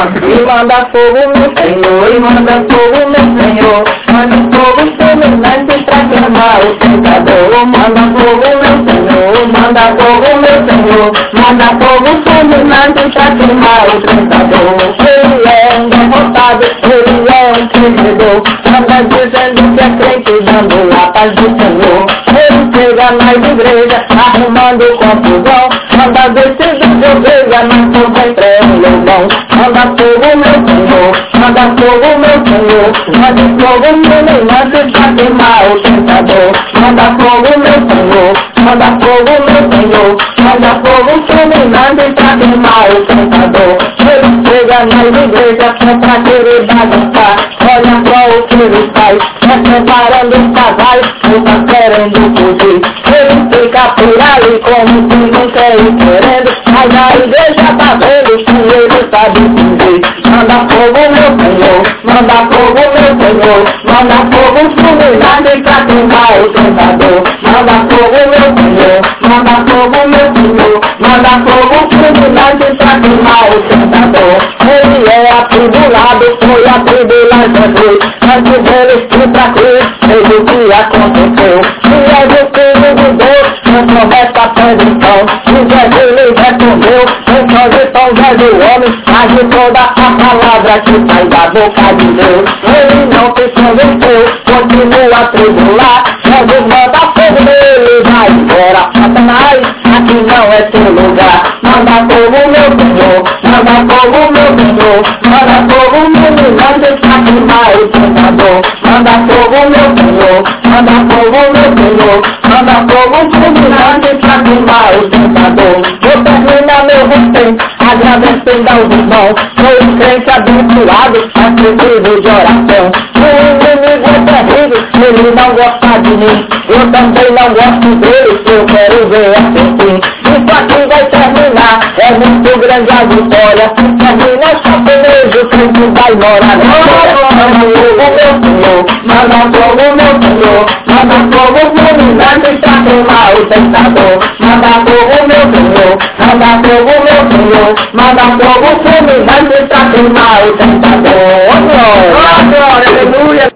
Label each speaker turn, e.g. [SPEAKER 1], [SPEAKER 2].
[SPEAKER 1] E manda fogo, meu Senhor, e manda fogo, meu Senhor. Manda fogo fulminante pra queimar o tentador. Manda fogo, meu Senhor, manda fogo, meu Senhor. Manda fogo fulminante pra queimar o tentador. Ele é um derrotado, ele é um perdedor. Anda dizendo que é crente, dando a paz do Senhor. Ele chega nas igrejas, arrumando confusão. Anda vestido de ovelha, mas por dentro é um leão. Manda fogo, meu Senhor, manda fogo, meu Senhor. Manda fogo, fulminante pra queimar o tentador. Manda fogo, meu Senhor, manda fogo, meu Senhor. Manda fogo fulminante pra queimar o tentador. Ele chega nas igrejas pra querer bagunçar. Olha só o que ele faz, separando os casais, não tá querendo fugir. Ele fica por ali como se não quer ir querendo, mas a igreja tá vendo que ele sabe fugir. Manda fogo, meu Senhor, manda fogo, meu Senhor. Manda fogo fulminante pra queimar o tentador. Manda fogo, meu Senhor, manda fogo, meu Senhor. Manda fogo fulminante pra queimar o tentador. Ele é atribulado, foi atribulado Jesus. Antes dele ir pra cruz, fez o que aconteceu. Se é do Filho de Deus, não promessa a perdição. E Jesus lhe respondeu, em condição do homem, mas de toda a palavra que sai da boca de Deus. Ele não se convenceu, continua a tribular. Jesus manda fogo nele, vai embora, Satanás, aqui não é seu lugar. Manda fogo, meu Senhor, manda fogo, meu Senhor. Manda fogo, fulminante pra queimar o tentador. Manda fogo, meu Senhor, manda fogo, meu Senhor. Manda fogo fulminante pra queimar o tentador. Vou terminar meu roteiro, agradecendo aos irmãos. Sou um crente abençoado, acessível de oração. O inimigo é terrível, ele não gosta de mim. Eu também não gosto dele, eu quero ver assim. Isso aqui vai terminar, é muito grande a vitória. Termina essa peleja, o crente vai morar na glória. Manda fogo, meu Senhor, manda fogo, meu Senhor. Manda fogo fulminante pra queimar o tentador. Manda fogo, meu Senhor, manda fogo, meu Senhor. Manda fogo fulminante pra queimar o tentador.